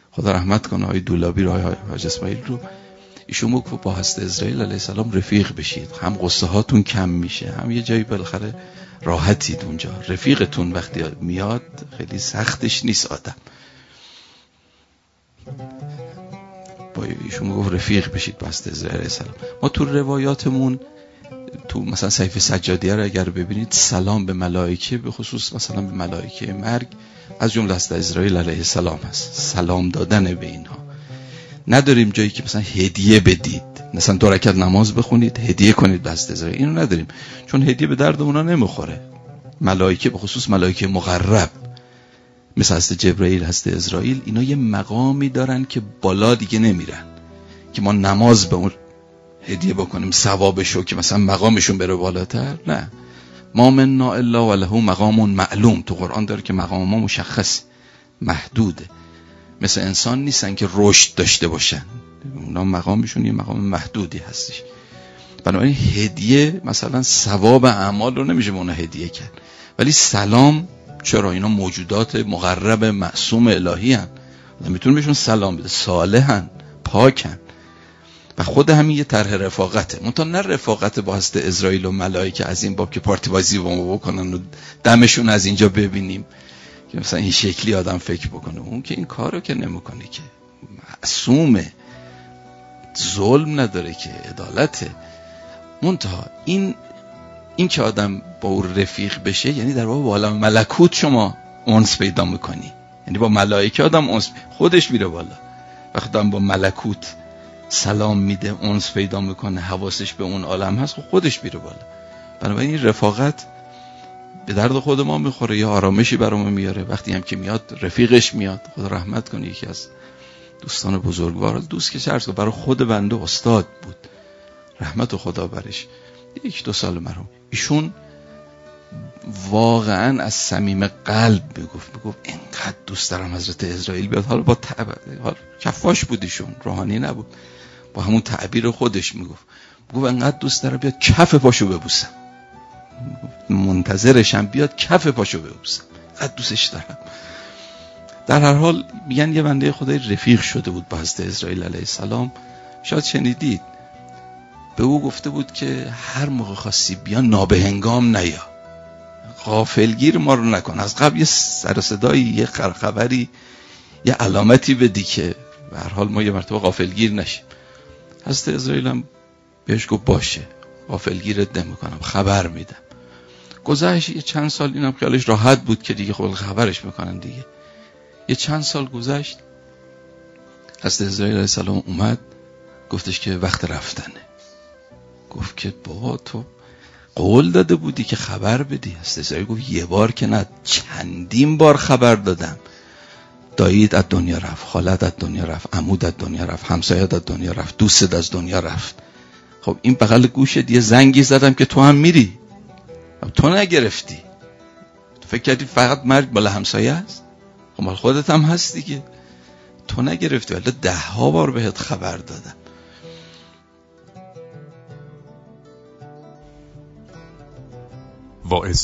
خدا رحمت کنه آقای دولابی رو، آقای حاج اسماعیل رو، ایشون گفت با حضرت عزراییل علیه السلام رفیق بشید، هم قصه هاتون کم میشه، هم یه جایی بالاخره راحتید اونجا. رفیقتون وقتی میاد خیلی سختش نیست آدم. با ایشون گفت رفیق بشید با حضرت عزراییل علیه السلام. ما تو روایاتمون تو مثلا صحیفه سجادیه رو اگر ببینید، سلام به ملائکه، به خصوص مثلا به ملائکه مرگ، از جمله حضرت عزراییل علیه السلام هست، سلام دادن به اینها. نداریم جایی که مثلا هدیه بدید، مثلا 2 رکعت نماز بخونید هدیه کنید به حضرت عزراییل، اینو نداریم، چون هدیه به درد اونا نمیخوره. ملائکه به خصوص ملائکه مقرب مثل حضرت جبرائیل، حضرت عزراییل، اینا یه مقامی دارن که بالا دیگه نمیرن که ما نماز به اون هدیه بکنیم ثوابشو که مثلا مقامشون بره بالاتر. نه، ما منا الا وله مقام معلوم. تو قرآن داره که مقام ما مشخص، محدوده. مثل انسان نیستن که رشد داشته باشن، اونا مقامشون یه مقام محدودی هستش. بنابراین هدیه مثلا ثواب اعمال رو نمیشه به اونا هدیه کرد، ولی سلام چرا؟ اینا موجودات مقرب معصوم الهی هن، میتونه بهشون سلام بده، صالحن، پاکن. و خود همین یه طرح رفاقته، منتها نه رفاقت با حضرت عزراییل و ملائکه از این باب که پارتی بازی با ما بکنن و دمشون از اینجا ببینیم که مثلا این شکلی آدم فکر بکنه. اون که این کارو که نمیکنه، که معصومه، ظلم نداره، که عدالته. منتها این که آدم با او رفیق بشه، یعنی در واقع با عالم ملکوت شما انس پیدا میکنی، یعنی با ملائکه آدم انس خودش میره بالا. وقتی آدم با ملکوت سلام میده، انس پیدا میکنه، حواسش به اون عالم هست، خودش میره بالا. بنابراین این رفاقت به درد خود ما میخوره، یا آرامشی برامون میاره. وقتی هم که میاد رفیقش میاد، خدا رحمت کنه، یکی از دوستان بزرگوار، دوست که چرس برای خود بنده استاد بود، رحمت خدا برش، 1-2 سال مرحوم، ایشون واقعا از صمیم قلب میگفت اینقدر دوست دارم حضرت عزراییل بیاد. حالا با حالا کفاش بود، ایشون روحانی نبود، با همون تعبیر خودش میگفت اینقدر دوست دارم بیاد کف پاشو ببوسم، منتظرشم بیاد کف پاشو ببوسم، اینقدر دوستش دارم. در هر حال میگن یه بنده خدای رفیق شده بود با حضرت عزراییل علیه السلام. شاید شنیدید به او گفته بود که هر موقع خواستی بیا نابهنگام نیا، غافلگیر ما رو نکن، از قبل یه سر صدایی، یه خبری، یه علامتی بدی که به هر حال ما یه مرتبه غافلگیر نشیم. حضرت عزراییل هم بهش گفت باشه، غافلگیرت نمیکنم، خبر میدم. گذشت یه چند سال، اینم خیالش راحت بود که دیگه خود خبرش میکنن دیگه. یه چند سال گذشت، حضرت عزراییل علیه السلام اومد، گفتش که وقت رفتنه. گفت که بابا تو قول داده بودی که خبر بدی. حضرت عزراییل گفت یه بار که نه، چندین بار خبر دادم. داییت از دنیا رفت، خالت از دنیا رفت، عمود از دنیا رفت، همسایت از دنیا رفت، دوستت از دنیا رفت. خب این بغل گوشت یه زنگی زدم که تو هم میری، تو نگرفتی. تو فکر کردی فقط مرگ مال همسایه است؟ خب مال خودت هم هست دیگه، تو نگرفتی، ولی 10 بار بهت خبر دادم.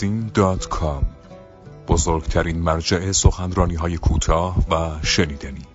واعظین.com، بزرگترین مرجع سخنرانی‌های کوتاه و شنیدنی.